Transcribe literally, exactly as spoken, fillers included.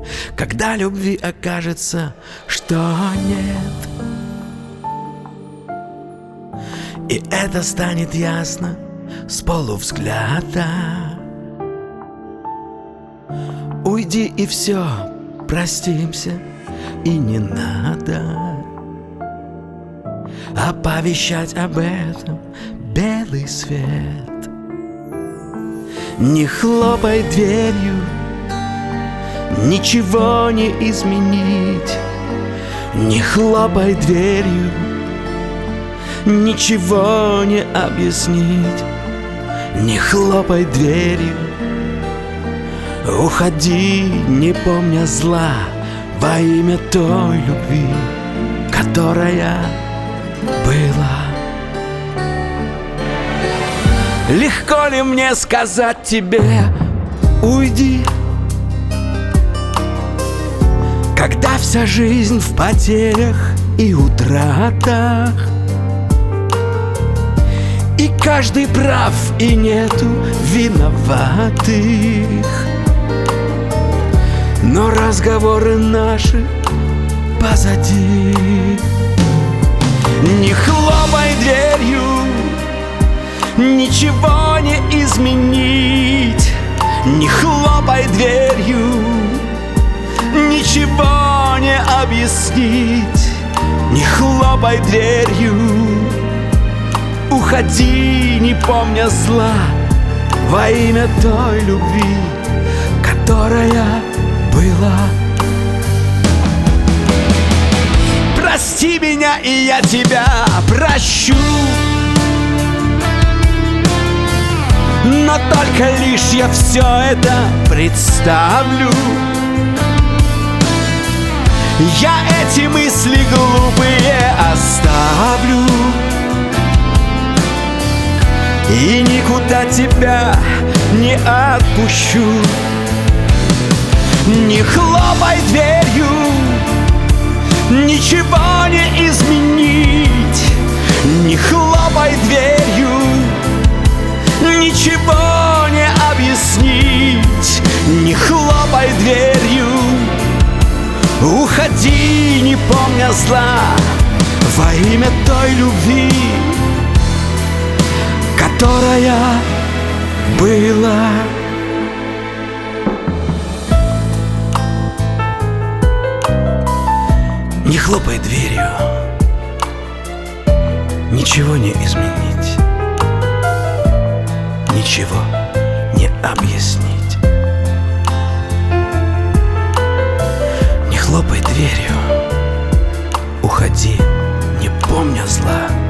когда любви окажется, что нет. И это станет ясно с полувзгляда. Уйди и все, простимся, и не надо оповещать об этом белый свет. Не хлопай дверью, ничего не изменить. Не хлопай дверью, ничего не объяснить. Не хлопай дверью, уходи, не помня зла, во имя той любви, которая была. Легко ли мне сказать тебе: уйди, когда вся жизнь в потерях и утратах, и каждый прав, и нету виноватых. Но разговоры наши позади. Не хлопай дверью, ничего не изменить. Не хлопай дверью, ничего не объяснить. Не хлопай дверью, уходи, не помня зла, во имя той любви, которая была. Прости меня, и я тебя прощу, но только лишь я все это представлю. Я эти мысли глупые оставлю и никуда тебя не отпущу. Не хлопай дверью, ничего не изменить. Не хлопай дверью, ничего не объяснить. Не хлопай дверью, уходи, не помня зла, во имя той любви, которая была. Не хлопай дверью, ничего не изменить, ничего не объяснить. Не хлопай дверью, уходи, не помня зла,